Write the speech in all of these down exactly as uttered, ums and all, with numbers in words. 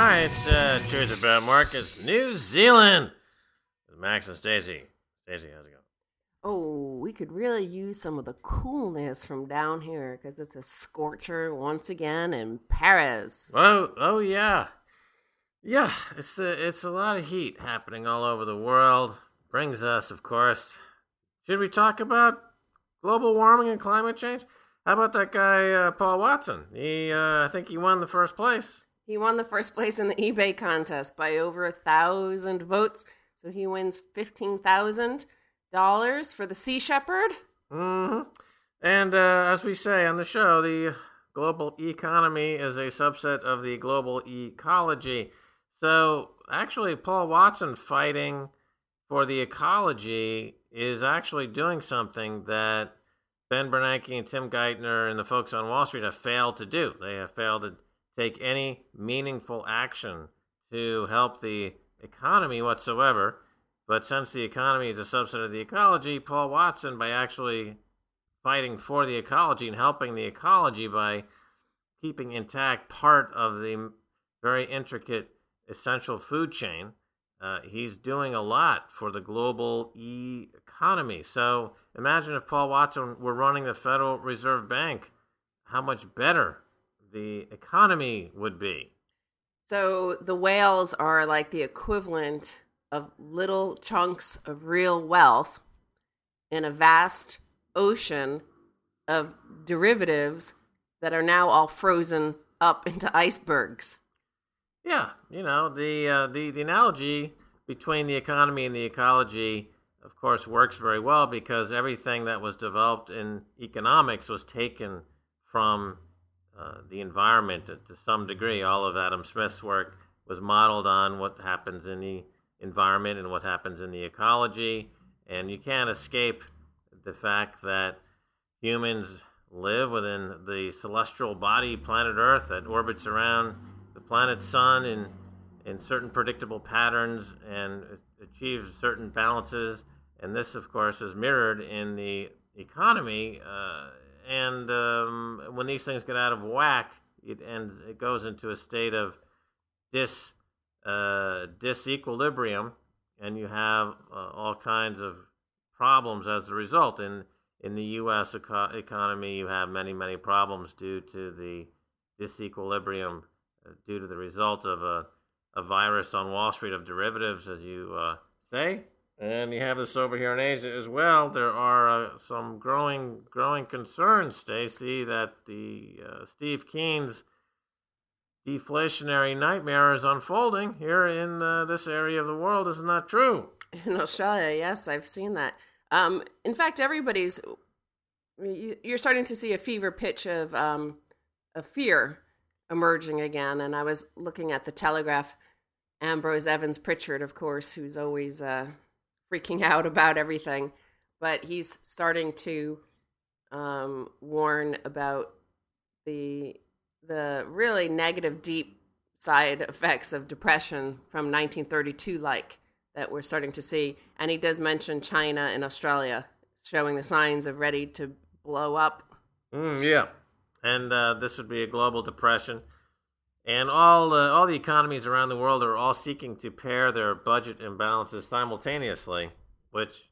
Hi, it's uh, Truth About Markets, New Zealand. With Max and Stacy. Stacy, how's it going? Oh, we could really use some of the coolness from down here because it's a scorcher once again in Paris. Oh, oh yeah, yeah. It's a, it's a lot of heat happening all over the world. Brings us, of course. Should we talk about global warming and climate change? How about that guy uh, Paul Watson? He, uh, I think he won the first place. He won the first place in the eBay contest by over a thousand votes, so he wins fifteen thousand dollars for the Sea Shepherd. Mm-hmm. And uh, as we say on the show, the global economy is a subset of the global ecology. So actually, Paul Watson fighting for the ecology is actually doing something that Ben Bernanke and Tim Geithner and the folks on Wall Street have failed to do. They have failed to take any meaningful action to help the economy whatsoever. But since the economy is a subset of the ecology, Paul Watson, by actually fighting for the ecology and helping the ecology by keeping intact part of the very intricate essential food chain, uh, he's doing a lot for the global e-economy. So imagine if Paul Watson were running the Federal Reserve Bank, how much better the economy would be. So the whales are like the equivalent of little chunks of real wealth in a vast ocean of derivatives that are now all frozen up into icebergs. Yeah, you know, the uh, the the analogy between the economy and the ecology, of course, works very well because everything that was developed in economics was taken from uh, the environment to, to some degree. All of Adam Smith's work was modeled on what happens in the environment and what happens in the ecology, and you can't escape the fact that humans live within the celestial body, planet Earth, that orbits around the planet Sun in in certain predictable patterns and achieves certain balances, and this, of course, is mirrored in the economy. Uh, and um, when these things get out of whack, it ends. It goes into a state of dis. Uh, disequilibrium, and you have uh, all kinds of problems as a result. In in the U S eco- economy, you have many, many problems due to the disequilibrium, uh, due to the result of a, a virus on Wall Street of derivatives, as you uh, say. And you have this over here in Asia as well. There are uh, some growing growing concerns, Stacy, that the uh, Steve Keen's deflationary nightmare is unfolding here in uh, this area of the world. Isn't that true? In Australia, yes, I've seen that. Um, in fact, everybody's, you're starting to see a fever pitch of, um, of fear emerging again. And I was looking at the Telegraph, Ambrose Evans Pritchard, of course, who's always uh, freaking out about everything. But he's starting to um, warn about the the really negative, deep side effects of depression from nineteen thirty-two, like, that we're starting to see. And he does mention China and Australia showing the signs of ready to blow up. Mm, yeah. And uh, this would be a global depression. And all, uh, all the economies around the world are all seeking to pare their budget imbalances simultaneously, which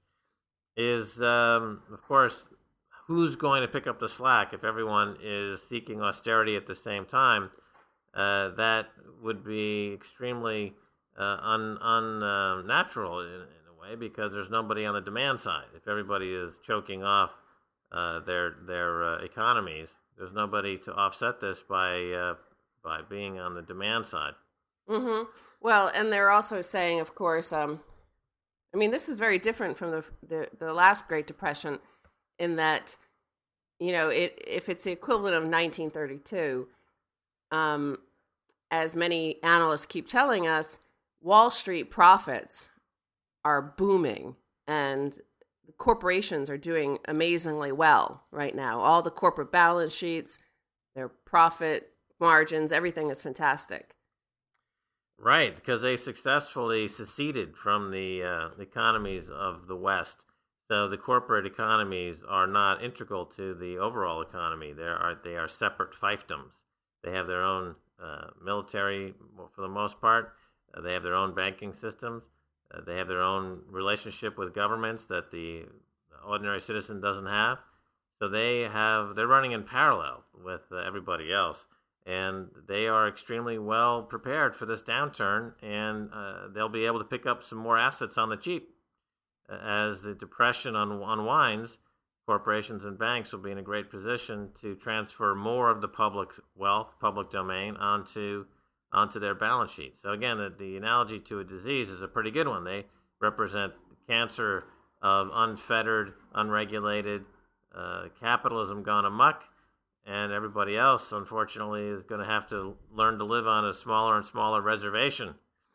is, um, of course, who's going to pick up the slack if everyone is seeking austerity at the same time? Uh, that would be extremely uh, un, unnatural in, in a way, because there's nobody on the demand side. If everybody is choking off uh, their their uh, economies, there's nobody to offset this by uh, by being on the demand side. Mm-hmm. Well, and they're also saying, of course, um, I mean, this is very different from the the, the last Great Depression, in that, you know, it if it's the equivalent of nineteen thirty-two, um, as many analysts keep telling us, Wall Street profits are booming, and the corporations are doing amazingly well right now. All the corporate balance sheets, their profit margins, everything is fantastic. Right, because they successfully seceded from the uh, economies of the West. So the corporate economies are not integral to the overall economy. They are they are separate fiefdoms. They have their own uh, military for the most part. Uh, they have their own banking systems. Uh, they have their own relationship with governments that the ordinary citizen doesn't have. So they have they're running in parallel with uh, everybody else, and they are extremely well prepared for this downturn, and uh, they'll be able to pick up some more assets on the cheap. As the depression un- unwinds, corporations and banks will be in a great position to transfer more of the public wealth, public domain, onto onto their balance sheet. So again, the, the analogy to a disease is a pretty good one. They represent cancer of unfettered, unregulated uh, capitalism gone amok, and everybody else, unfortunately, is going to have to learn to live on a smaller and smaller reservation.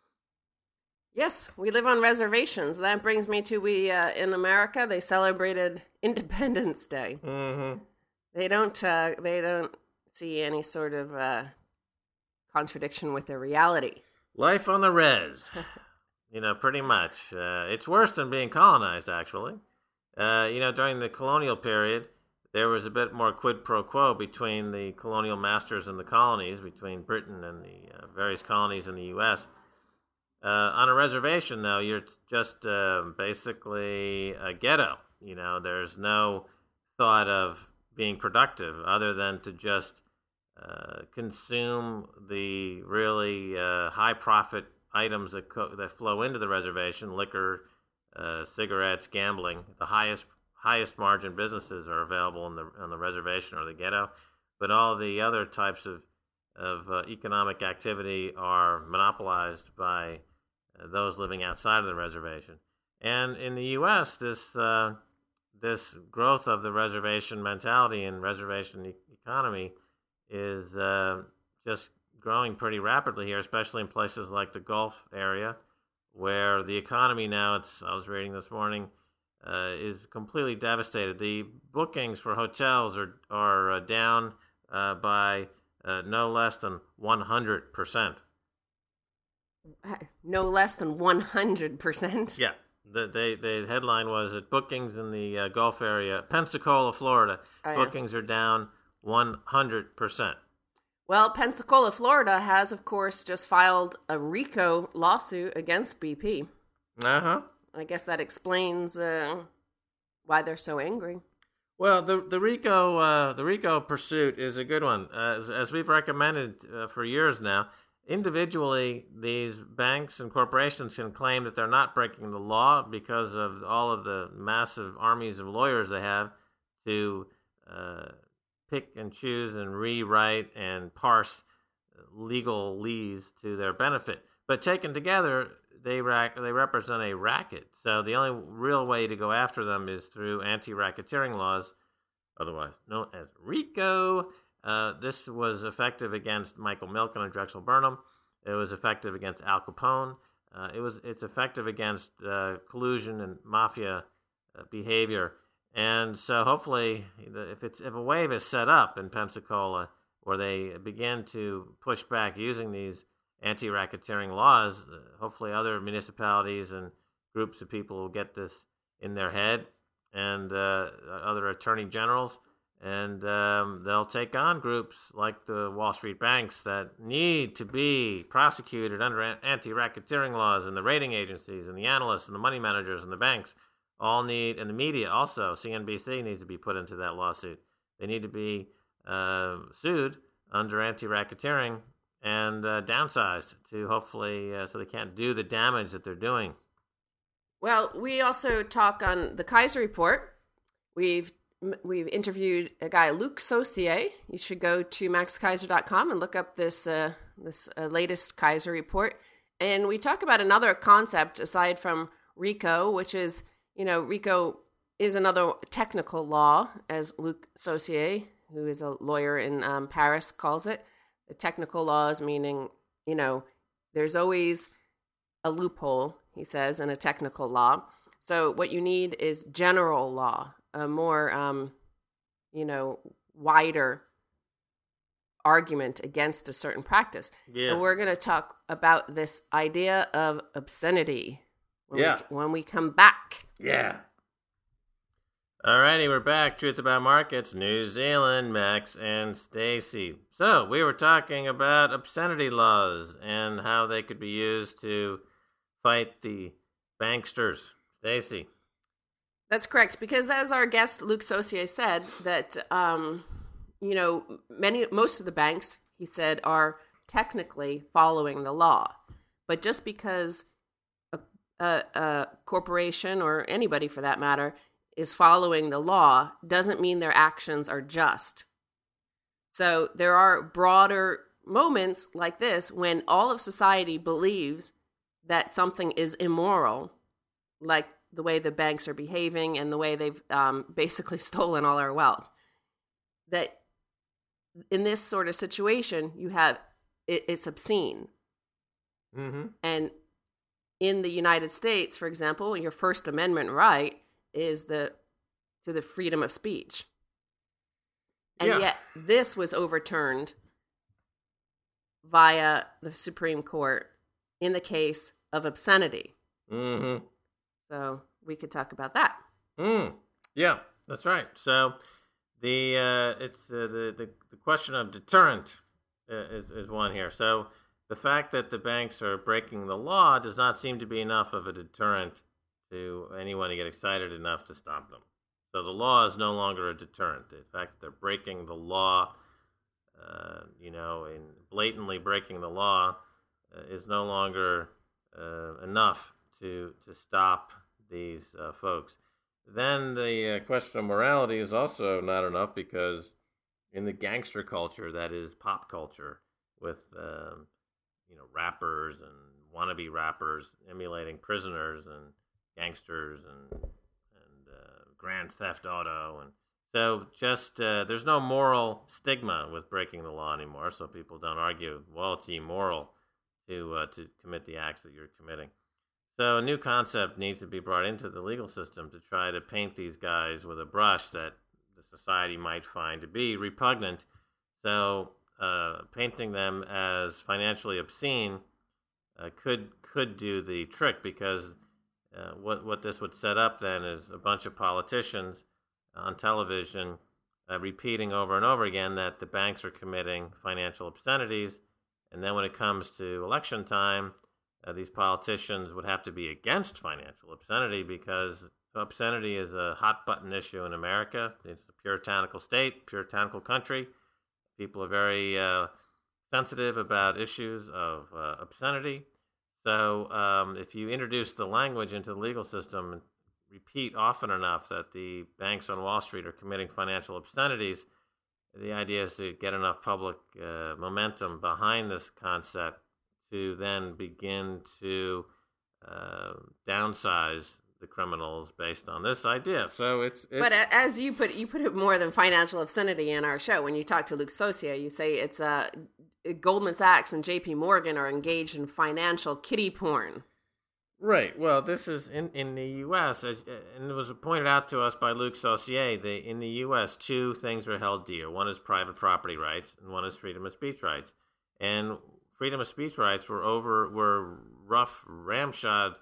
Yes, we live on reservations. That brings me to we uh, in America they celebrated Independence Day. Mm-hmm. They don't uh, they don't see any sort of uh, contradiction with their reality. Life on the res, you know, pretty much. Uh, it's worse than being colonized, actually. Uh, you know, during the colonial period, there was a bit more quid pro quo between the colonial masters and the colonies, between Britain and the uh, various colonies in the U S Uh, on a reservation, though, you're just uh, basically a ghetto. You know, there's no thought of being productive other than to just uh, consume the really uh, high-profit items that co- that flow into the reservation: liquor, uh, cigarettes, gambling. The highest highest margin businesses are available in the on the reservation or the ghetto, but all the other types of of uh, economic activity are monopolized by those living outside of the reservation. And in the U S, this uh, this growth of the reservation mentality and reservation e- economy is uh, just growing pretty rapidly here, especially in places like the Gulf area, where the economy now, it's I was reading this morning, uh, is completely devastated. The bookings for hotels are, are uh, down uh, by uh, no less than one hundred percent. No less than one hundred percent. Yeah. The, they, the headline was that bookings in the uh, Gulf area, Pensacola, Florida, oh, yeah. bookings are down one hundred percent. Well, Pensacola, Florida has, of course, just filed a RICO lawsuit against B P. Uh-huh. I guess that explains uh, why they're so angry. Well, the the RICO uh, the RICO pursuit is a good one. Uh, as, as we've recommended uh, for years now, individually, these banks and corporations can claim that they're not breaking the law because of all of the massive armies of lawyers they have to uh, pick and choose and rewrite and parse legalese to their benefit. But taken together, they rack, they represent a racket. So the only real way to go after them is through anti-racketeering laws, otherwise known as RICO. Uh, this was effective against Michael Milken and Drexel Burnham. It was effective against Al Capone. Uh, it was it's effective against uh, collusion and mafia uh, behavior. And so hopefully, if it's if a wave is set up in Pensacola where they begin to push back using these anti-racketeering laws, uh, hopefully other municipalities and groups of people will get this in their head, and uh, other attorney generals. And um, they'll take on groups like the Wall Street banks that need to be prosecuted under anti-racketeering laws, and the rating agencies and the analysts and the money managers and the banks all need, and the media also, C N B C needs to be put into that lawsuit. They need to be uh, sued under anti-racketeering and uh, downsized to hopefully, uh, so they can't do the damage that they're doing. Well, we also talk on the Kaiser Report. We've We've interviewed a guy, Luc Saucier. You should go to max kaiser dot com and look up this uh, this uh, latest Kaiser report. And we talk about another concept aside from RICO, which is, you know, RICO is another technical law, as Luc Saucier, who is a lawyer in um, Paris, calls it. The technical laws meaning, you know, there's always a loophole, he says, in a technical law. So what you need is general law, a more, um, you know, wider argument against a certain practice. Yeah. And we're going to talk about this idea of obscenity when, yeah. we, when we come back. Yeah. Alrighty, we're back. Truth About Markets, New Zealand, Max and Stacy. So, we were talking about obscenity laws and how they could be used to fight the banksters. Stacy. That's correct, because as our guest Luc Saucier said, that um, you know, many most of the banks, he said, are technically following the law, but just because a, a, a corporation or anybody for that matter is following the law doesn't mean their actions are just. So there are broader moments like this when all of society believes that something is immoral, like the way the banks are behaving and the way they've um, basically stolen all our wealth. That in this sort of situation, you have it, it's obscene. Mm-hmm. And in the United States, for example, your First Amendment right is the to the freedom of speech. And yeah. yet this was overturned via the Supreme Court in the case of obscenity. Mm-hmm. So we could talk about that. Mm. Yeah, that's right. So the uh, it's uh, the, the the question of deterrent uh, is is one here. So the fact that the banks are breaking the law does not seem to be enough of a deterrent to anyone to get excited enough to stop them. So the law is no longer a deterrent. The fact that they're breaking the law, uh, you know, and blatantly breaking the law uh, is no longer uh, enough to to stop these uh, folks. Then the uh, question of morality is also not enough, because in the gangster culture, that is pop culture, with um, you know, rappers and wannabe rappers emulating prisoners and gangsters and and uh, Grand Theft Auto, and so just uh, there's no moral stigma with breaking the law anymore. So people don't argue, well, it's immoral to uh, to commit the acts that you're committing. So a new concept needs to be brought into the legal system to try to paint these guys with a brush that the society might find to be repugnant. So uh, painting them as financially obscene uh, could could do the trick, because uh, what what this would set up then is a bunch of politicians on television uh, repeating over and over again that the banks are committing financial obscenities, and then when it comes to election time, Uh, these politicians would have to be against financial obscenity, because obscenity is a hot-button issue in America. It's a puritanical state, puritanical country. People are very uh, sensitive about issues of uh, obscenity. So um, if you introduce the language into the legal system and repeat often enough that the banks on Wall Street are committing financial obscenities, the idea is to get enough public uh, momentum behind this concept to then begin to uh, downsize the criminals based on this idea. So it's, it's but as you put you put it more than financial obscenity in our show. When you talk to Luc Saucier, you say it's uh, Goldman Sachs and J P Morgan are engaged in financial kiddie porn. Right. Well, this is in, in the U S, as, and it was pointed out to us by Luc Saucier, the, in the U S, two things are held dear. One is private property rights, and one is freedom of speech rights. And freedom of speech rights were over were rough ramshod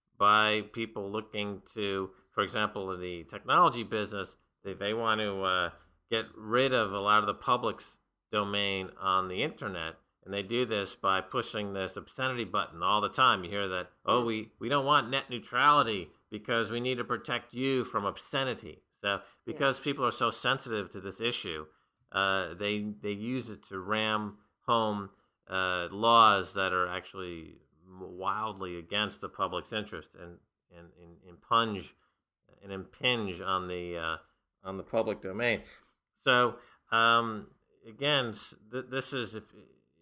by people looking to, for example, in the technology business, they, they want to uh, get rid of a lot of the public's domain on the internet, and they do this by pushing this obscenity button all the time. You hear that, oh, we, we don't want net neutrality because we need to protect you from obscenity. So because yes. people are so sensitive to this issue, uh, they they use it to ram home Uh, laws that are actually wildly against the public's interest, and, and, and impinge and impinge on the uh, on the public domain. So um, again, th- this is if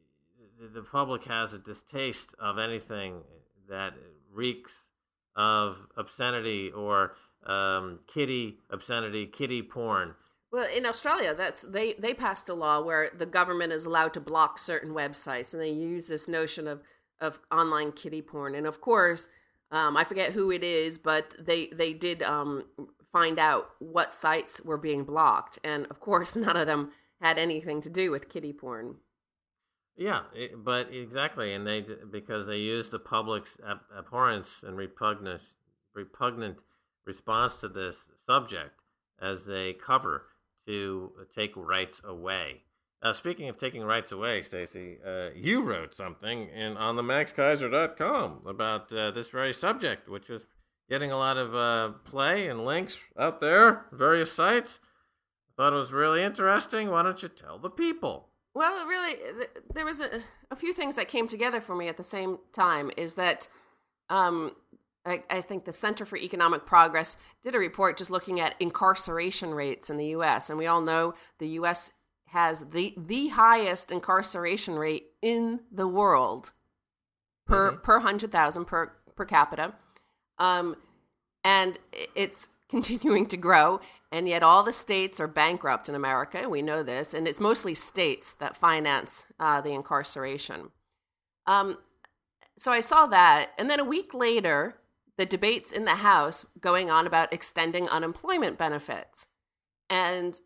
the public has a distaste of anything that reeks of obscenity or um, kiddie obscenity, kiddie porn. Well, in Australia, that's they, they passed a law where the government is allowed to block certain websites, and they use this notion of, of online kiddie porn. And of course, um, I forget who it is, but they they did um, find out what sites were being blocked, and of course, none of them had anything to do with kiddie porn. Yeah, it, but exactly, and they because they used the public's ab- abhorrence and repugnant repugnant response to this subject. as a cover to take rights away. Uh, speaking of taking rights away, Stacey, uh, you wrote something in on the max kaiser dot com about uh, this very subject, which is getting a lot of uh, play and links out there, various sites. I thought it was really interesting. Why don't you tell the people? Well, really, there was a, a few things that came together for me at the same time. Is that um, I, I think the Center for Economic Progress did a report just looking at incarceration rates in the U S, and we all know the U S has the the highest incarceration rate in the world per mm-hmm. per hundred thousand per per capita, um, and it's continuing to grow. And yet all the states are bankrupt in America. We know this. And it's mostly states that finance uh, the incarceration. Um, so I saw that. And then a week later, the debates in the House going on about extending unemployment benefits. And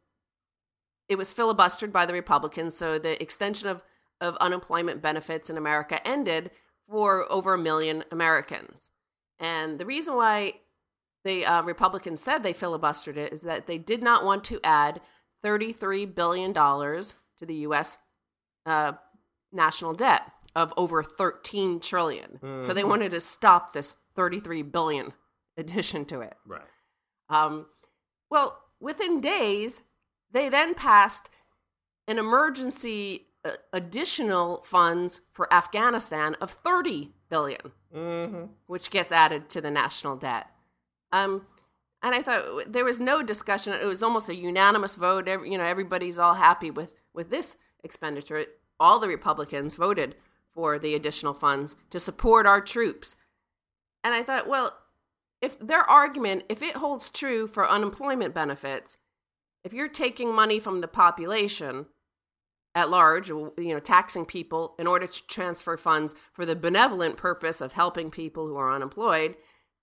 it was filibustered by the Republicans. So the extension of, of unemployment benefits in America ended for over a million Americans. And the reason why the uh, Republicans said they filibustered it is that they did not want to add thirty-three billion dollars to the U S uh, national debt of over thirteen trillion dollars. Mm-hmm. So they wanted to stop this thirty-three billion dollars addition to it. Right. Um, well, within days, they then passed an emergency uh, additional funds for Afghanistan of thirty billion dollars, mm-hmm. which gets added to the national debt. Um, and I thought there was no discussion. It was almost a unanimous vote. Every, you know, everybody's all happy with, with this expenditure. All the Republicans voted for the additional funds to support our troops. And I thought, well, if their argument, if it holds true for unemployment benefits, if you're taking money from the population at large, you know, taxing people in order to transfer funds for the benevolent purpose of helping people who are unemployed,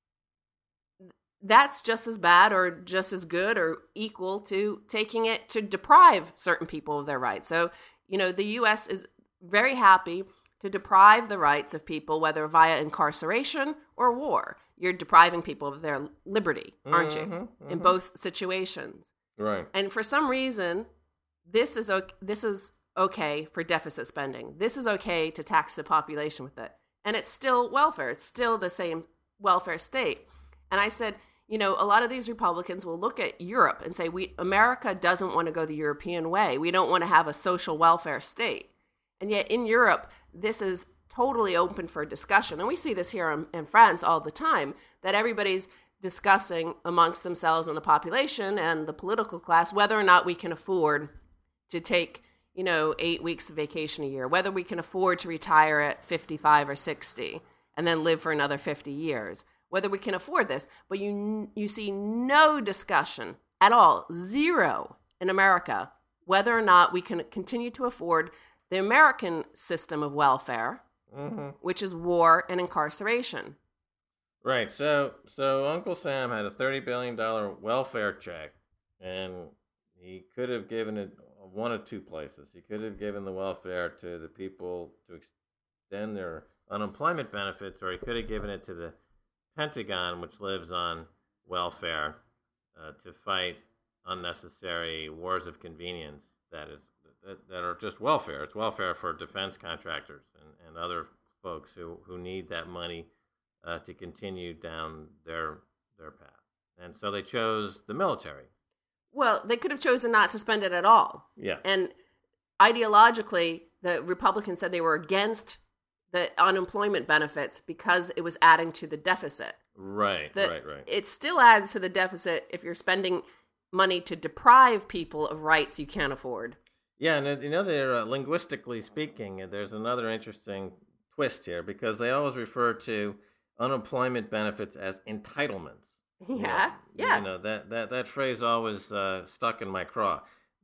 that's just as bad or just as good or equal to taking it to deprive certain people of their rights. So, you know, the U S is very happy to deprive the rights of people, whether via incarceration or war. You're depriving people of their liberty, aren't mm-hmm, you? Mm-hmm. In both situations. Right. And for some reason, this is okay, this is okay for deficit spending. This is okay to tax the population with it. And it's still welfare. It's still the same welfare state. And I said, you know, a lot of these Republicans will look at Europe and say, "We America doesn't want to go the European way. We don't want to have a social welfare state." And yet in Europe, this is totally open for discussion. And we see this here in, in France all the time, that everybody's discussing amongst themselves and the population and the political class whether or not we can afford to take, you know, eight weeks of vacation a year, whether we can afford to retire at fifty-five or sixty and then live for another fifty years. Whether we can afford this, but you you see no discussion at all, zero in America, whether or not we can continue to afford the American system of welfare, mm-hmm. which is war and incarceration. Right. So, so Uncle Sam had a thirty billion dollars welfare check, and he could have given it one of two places. He could have given the welfare to the people to extend their unemployment benefits, or he could have given it to the Pentagon, which lives on welfare, uh, to fight unnecessary wars of convenience that is that, that are just welfare. It's welfare for defense contractors and, and other folks who, who need that money uh, to continue down their their path. And so they chose the military. Well, they could have chosen not to spend it at all. Yeah. And ideologically, the Republicans said they were against the unemployment benefits because it was adding to the deficit. Right, the, right, right. It still adds to the deficit if you're spending money to deprive people of rights you can't afford. Yeah, and you know, they're, uh, linguistically speaking, there's another interesting twist here, because they always refer to unemployment benefits as entitlements. Yeah, you know, yeah. You know, that, that, that phrase always uh, stuck in my craw.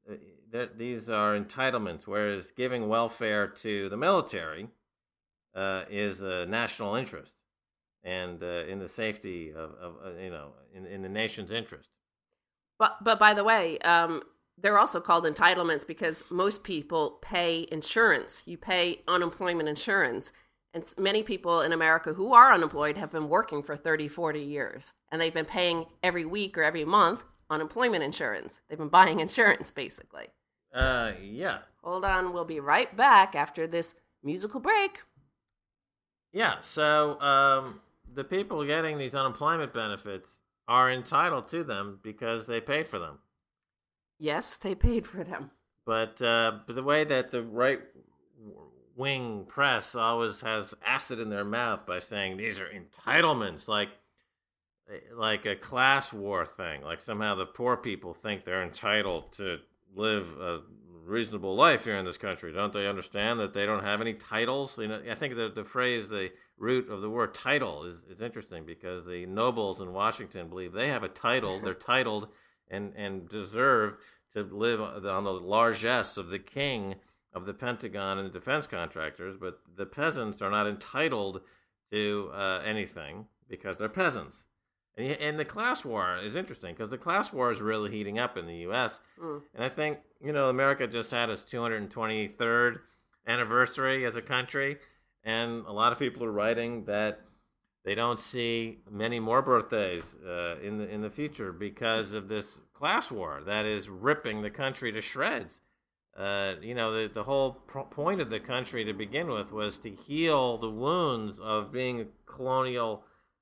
Uh, these are entitlements, whereas giving welfare to the military Uh, is a national interest and uh, in the safety of, of uh, you know, in, in the nation's interest. But but by the way, um, they're also called entitlements because most people pay insurance. You pay unemployment insurance. And many people in America who are unemployed have been working for thirty, forty years. And they've been paying every week or every month unemployment insurance. They've been buying insurance, basically. Uh, yeah. Hold on, we'll be right back after this musical break. Yeah, so um, the people getting these unemployment benefits are entitled to them because they paid for them. Yes, they paid for them. But, uh, but the way that the right-wing press always has acid in their mouth by saying these are entitlements, like like a class war thing, like somehow the poor people think they're entitled to live a reasonable life here in this country. Don't they understand that they don't have any titles? You know, I think the the phrase, the root of the word title is, is interesting because the nobles in Washington believe they have a title. They're titled and, and deserve to live on the largesse of the king of the Pentagon and the defense contractors, but the peasants are not entitled to uh, anything because they're peasants. And, and the class war is interesting because the class war is really heating up in the U S Mm. And I think, you know, America just had its two hundred twenty-third anniversary as a country. And a lot of people are writing that they don't see many more birthdays uh, in the in the future because of this class war that is ripping the country to shreds. Uh, you know, the, the whole pro- point of the country to begin with was to heal the wounds of being a colonial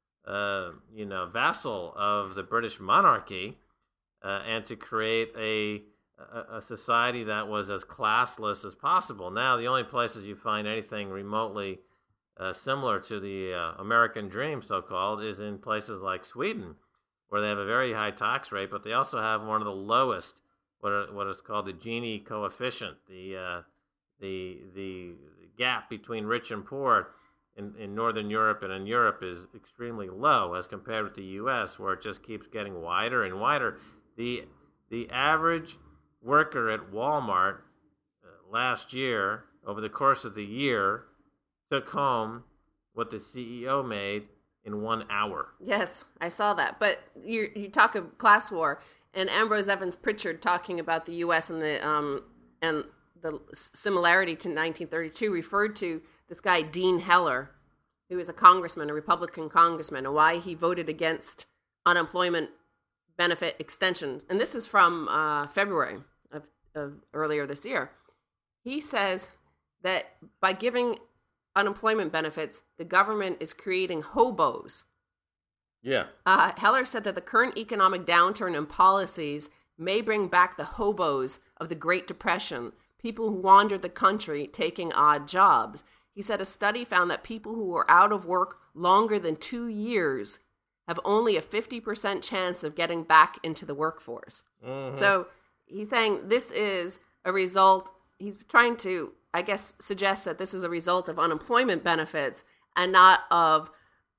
Uh, you know, vassal of the British monarchy, uh, and to create a, a a society that was as classless as possible. Now, the only places you find anything remotely uh, similar to the uh, American dream, so-called, is in places like Sweden, where they have a very high tax rate, but they also have one of the lowest, what are, what is called the Gini coefficient, the uh, the the gap between rich and poor. In, in Northern Europe and in Europe is extremely low as compared with the U S, where it just keeps getting wider and wider. The the average worker at Walmart uh, last year, over the course of the year, took home what the C E O made in one hour. Yes, I saw that. But you you talk of class war, and Ambrose Evans Pritchard talking about the U S and the um and the similarity to nineteen thirty-two referred to this guy, Dean Heller, who is a congressman, a Republican congressman, and why he voted against unemployment benefit extensions. And this is from uh, February of, of earlier this year. He says that by giving unemployment benefits, the government is creating hobos. Yeah. Uh, Heller said that the current economic downturn in policies may bring back the hobos of the Great Depression, people who wandered the country taking odd jobs. He said a study found that people who were out of work longer than two years have only a fifty percent chance of getting back into the workforce. Mm-hmm. So he's saying this is a result, he's trying to, I guess, suggest that this is a result of unemployment benefits and not of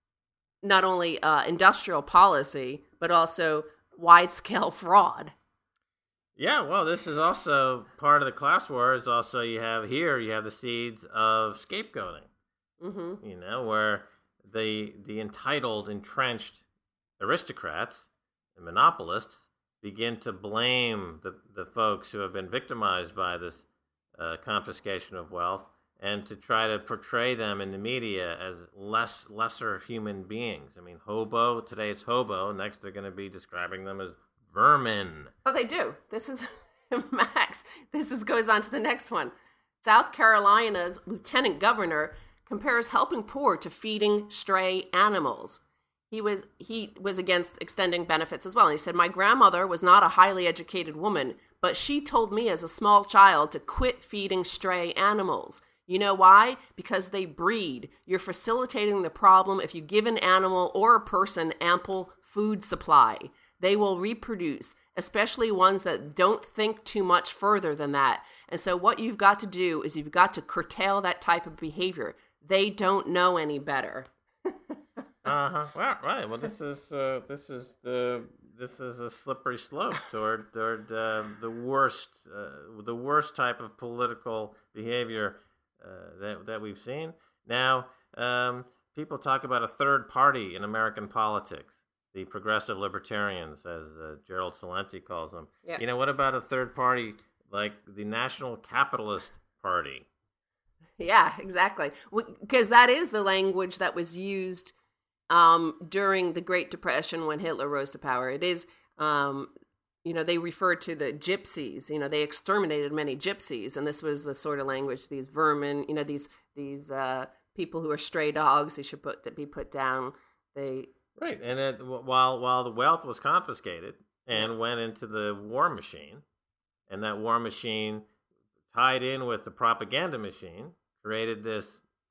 not only uh, industrial policy, but also wide-scale fraud. Yeah, well, this is also part of the class war. Is also you have here you have the seeds of scapegoating. Mm-hmm. You know, where the the entitled, entrenched aristocrats and monopolists begin to blame the the folks who have been victimized by this uh, confiscation of wealth, and to try to portray them in the media as less lesser human beings. I mean, hobo today it's hobo. Next, they're going to be describing them as vermin. Oh, they do. This is, Max, this is goes on to the next one. South Carolina's lieutenant governor compares helping poor to feeding stray animals. He was he was against extending benefits as well. And he said, my grandmother was not a highly educated woman, but she told me as a small child to quit feeding stray animals. You know why? Because they breed. You're facilitating the problem if you give an animal or a person ample food supply. They will reproduce, especially ones that don't think too much further than that. And so what you've got to do is you've got to curtail that type of behavior. They don't know any better. uh-huh. Well, right. Well, this is uh, this is the this is a slippery slope toward toward uh, the worst uh, the worst type of political behavior uh, that that we've seen. Now, um, people talk about a third party in American politics. The progressive libertarians, as uh, Gerald Celente calls them. Yep. You know, what about a third party like the National Capitalist Party? Yeah, exactly. Because that is the language that was used um, during the Great Depression when Hitler rose to power. It is um, you know, they referred to the gypsies. You know, they exterminated many gypsies, and this was the sort of language, these vermin, you know, these these uh, people who are stray dogs, they should put be put down. They right, and it, while while the wealth was confiscated and yeah. went into the war machine, and that war machine tied in with the propaganda machine, created this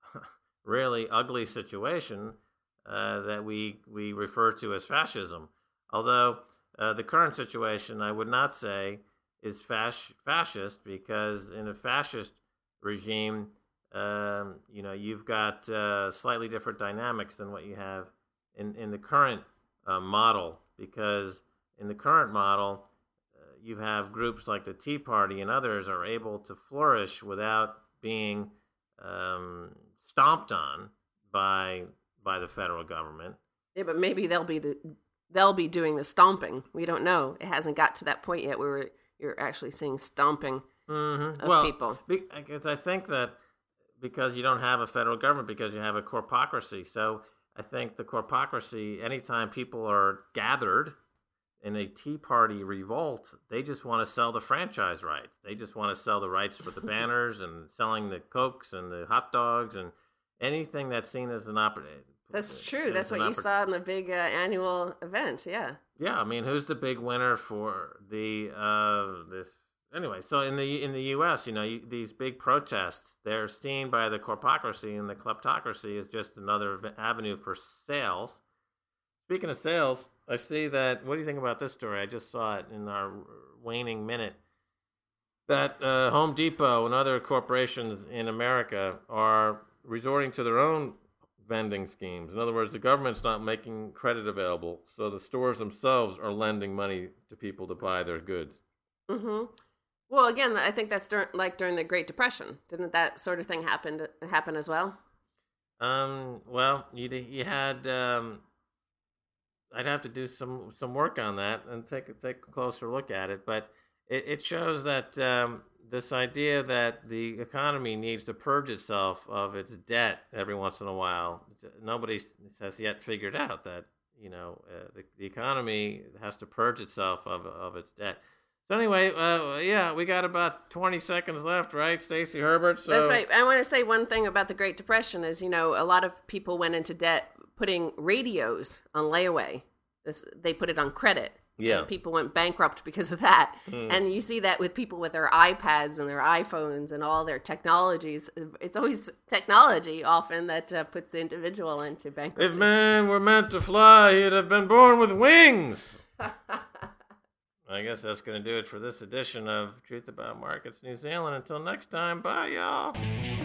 really ugly situation uh, that we we refer to as fascism. Although uh, the current situation, I would not say, is fas- fascist, because in a fascist regime, um, you know, you've got uh, slightly different dynamics than what you have in, in the current uh, model. Because in the current model, uh, you have groups like the Tea Party and others are able to flourish without being um, stomped on by by the federal government. Yeah, but maybe they'll be the they'll be doing the stomping. We don't know. It hasn't got to that point yet where we're, you're actually seeing stomping mm-hmm. of well, people. Because I think that because you don't have a federal government, because you have a corpocracy. So I think the corpocracy, anytime people are gathered in a Tea Party revolt, they just want to sell the franchise rights. They just want to sell the rights for the banners and selling the Cokes and the hot dogs and anything that's seen as an opportunity. That's true. That's what you oppor- saw in the big uh, annual event. Yeah. Yeah. I mean, who's the big winner for the uh, this? Anyway, so in the in the U S, you know, you, these big protests, they're seen by the corpocracy and the kleptocracy as just another avenue for sales. Speaking of sales, I see that. What do you think about this story? I just saw it in our waning minute. That uh, Home Depot and other corporations in America are resorting to their own vending schemes. In other words, the government's not making credit available, so the stores themselves are lending money to people to buy their goods. Mm-hmm. Well, again, I think that's dur- like during the Great Depression. Didn't that sort of thing happen happen as well? Um. Well, you you had. Um, I'd have to do some, some work on that and take a, take a closer look at it, but it, it shows that um, this idea that the economy needs to purge itself of its debt every once in a while. Nobody has yet figured out that, you know, uh, the, the economy has to purge itself of of its debt. So anyway, uh, yeah, we got about twenty seconds left, right, Stacey Herbert? So... That's right. I want to say one thing about the Great Depression is, you know, a lot of people went into debt putting radios on layaway. This, they put it on credit. Yeah. And people went bankrupt because of that. Mm. And you see that with people with their iPads and their iPhones and all their technologies. It's always technology often that uh, puts the individual into bankruptcy. If man were meant to fly, he'd have been born with wings. I guess that's going to do it for this edition of Truth About Markets New Zealand. Until next time, bye, y'all.